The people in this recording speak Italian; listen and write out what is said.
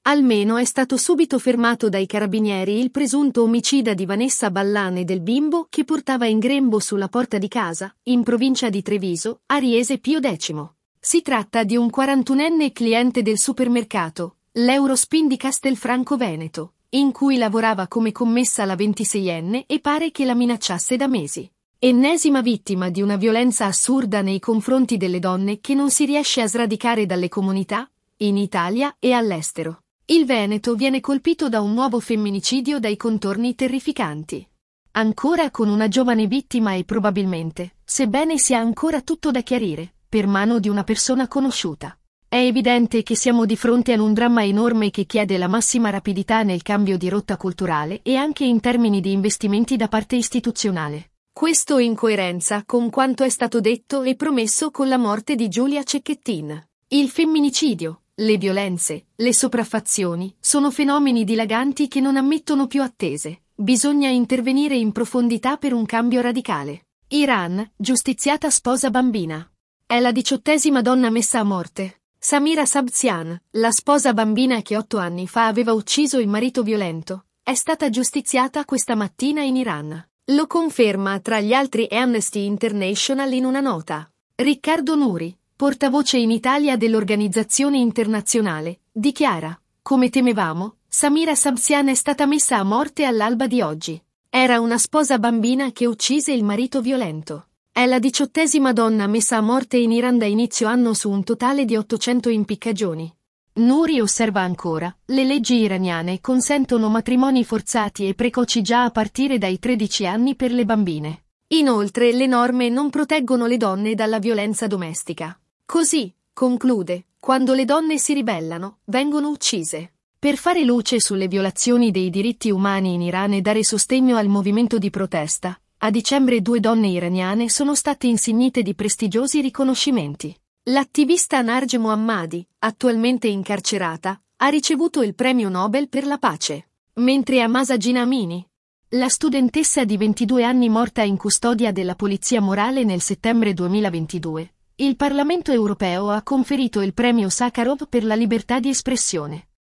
Almeno è stato subito fermato dai carabinieri il presunto omicida di Vanessa Ballan e del bimbo che portava in grembo sulla porta di casa, in provincia di Treviso, a Riese Pio X. Si tratta di un 41enne cliente del supermercato, l'Eurospin di Castelfranco Veneto, in cui lavorava come commessa la 26enne e pare che la minacciasse da mesi. Ennesima vittima di una violenza assurda nei confronti delle donne che non si riesce a sradicare dalle comunità, in Italia e all'estero. Il Veneto viene colpito da un nuovo femminicidio dai contorni terrificanti. Ancora con una giovane vittima e probabilmente, sebbene sia ancora tutto da chiarire, per mano di una persona conosciuta. È evidente che siamo di fronte ad un dramma enorme che chiede la massima rapidità nel cambio di rotta culturale e anche in termini di investimenti da parte istituzionale. Questo in coerenza con quanto è stato detto e promesso con la morte di Giulia Cecchettin. Il femminicidio, le violenze, le sopraffazioni, sono fenomeni dilaganti che non ammettono più attese. Bisogna intervenire in profondità per un cambio radicale. Iran, giustiziata sposa bambina. È la 18ª donna messa a morte. Samira Sabzian, la sposa bambina che 8 anni fa aveva ucciso il marito violento, è stata giustiziata questa mattina in Iran. Lo conferma tra gli altri Amnesty International in una nota. Riccardo Nuri, portavoce in Italia dell'organizzazione internazionale, dichiara: come temevamo, Samira Sabzian è stata messa a morte all'alba di oggi. Era una sposa bambina che uccise il marito violento. È la 18ª donna messa a morte in Iran da inizio anno su un totale di 800 impiccagioni. Nuri osserva ancora, le leggi iraniane consentono matrimoni forzati e precoci già a partire dai 13 anni per le bambine. Inoltre le norme non proteggono le donne dalla violenza domestica. Così, conclude, quando le donne si ribellano, vengono uccise. Per fare luce sulle violazioni dei diritti umani in Iran e dare sostegno al movimento di protesta, a dicembre 2 donne iraniane sono state insignite di prestigiosi riconoscimenti. L'attivista Narge Mohammadi, attualmente incarcerata, ha ricevuto il premio Nobel per la pace, mentre Amasa Ginamini, la studentessa di 22 anni morta in custodia della polizia morale nel settembre 2022, il Parlamento europeo ha conferito il premio Sakharov per la libertà di espressione.